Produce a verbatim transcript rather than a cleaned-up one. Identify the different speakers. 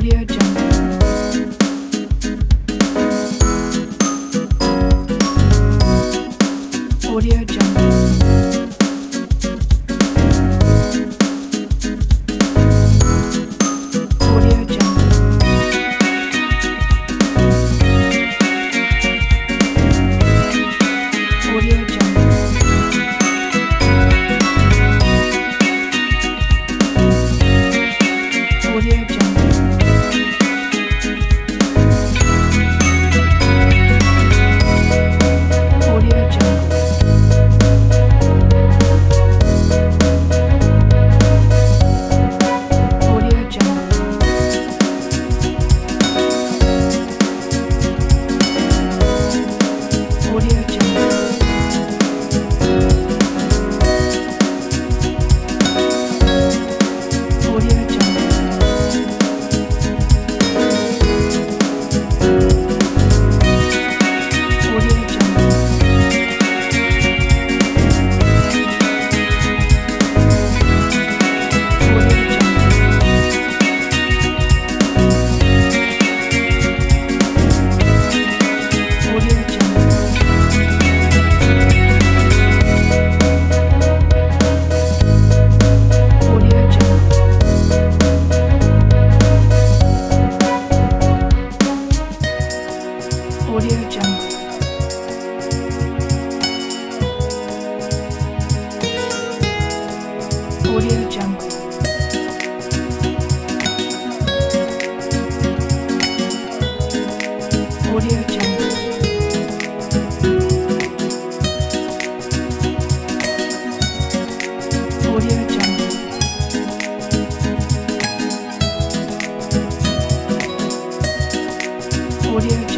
Speaker 1: Audio Jungle. Audio Jungle. Audio Jungle. Audio Jungle. Audio Jungle. Audio Jungle. Audio Jungle. Audio Jungle. Audio Jungle. Audio Jungle. Audio Jungle. Audio Jungle. Audio Jungle. Audio Jungle. Audio Jungle. Audio Jungle. Audio Jungle. Audio Jungle.